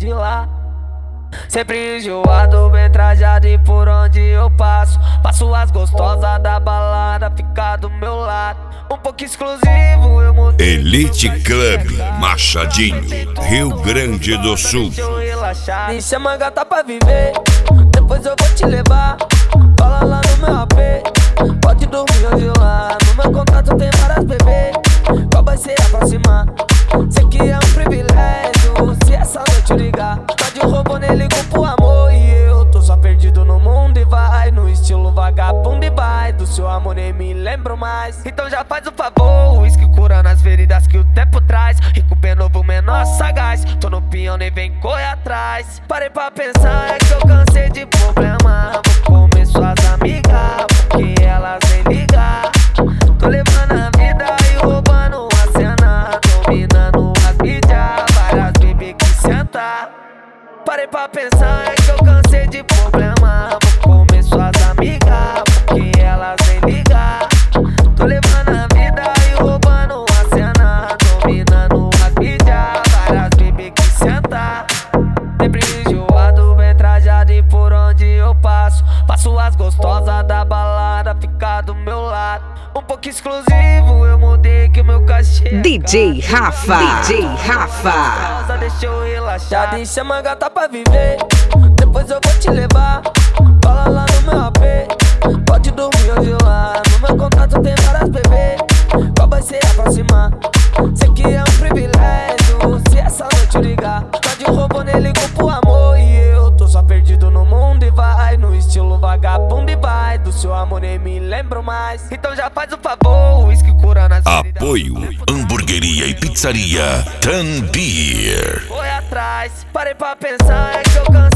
de lá. Sempre enjoado, bem trajado e por onde eu passo passo as gostosas da balada, fica do meu lado. Um pouco exclusivo, eu mudei. Elite Club Machadinho, Rio Grande do Sul. Deixa eu relaxar, me chama gata pra viver, depois eu vou te levar. Fala lá no meu AP, pode dormir hoje lá. No meu contrato tem várias bebês, qual vai ser a próxima? Sei que é um privilégio, se essa noite eu ligar, tá de roubo, nem ligo pro amor. E eu tô só perdido no mundo e vai no estilo vagabundo e vai. Do seu amor nem me lembro mais, então já faz o favor. O uísque curando as feridas que o tempo traz. Rico bem novo, menor sagaz, tô no peão, nem vem correr atrás. Parei pra pensar, é que eu cansei de problema. Vou comer suas amigas, porque elas nem ligar. Tô levando a vida e roubando a cena, dominando as mídias, várias bebês que senta. Parei pra pensar, é que eu cansei de problema. Vou comer suas amigas, porque elas nem ligar. Tô levando a vida e roubando a cena, dominando as mídias, várias bebês que senta. Sempre enjoado, bem trajado e por onde eu passo passo as gostosas da balada, fica do meu lado. Um pouco exclusivo, eu mudei que o meu cachê é DJ Rafa, DJ Rafa. Deixa eu relaxar, me chama gata pra viver, depois eu vou te levar. Fala lá no meu AP, pode dormir hoje lá. No meu contrato tem várias bebês, qual vai ser a próxima? Sei que é um privilégio, se essa noite eu ligar, tá de roubo, nem ligo pro amor. E eu tô só perdido no mundo e vai no estilo vagabundo e vai. Do seu amor nem me lembro mais, então já faz o favor. O uísque curando as feridas. Apoio Hamburgueria e Pizzaria Tan Beer. Foi atrás, parei pra pensar, é que eu cansei.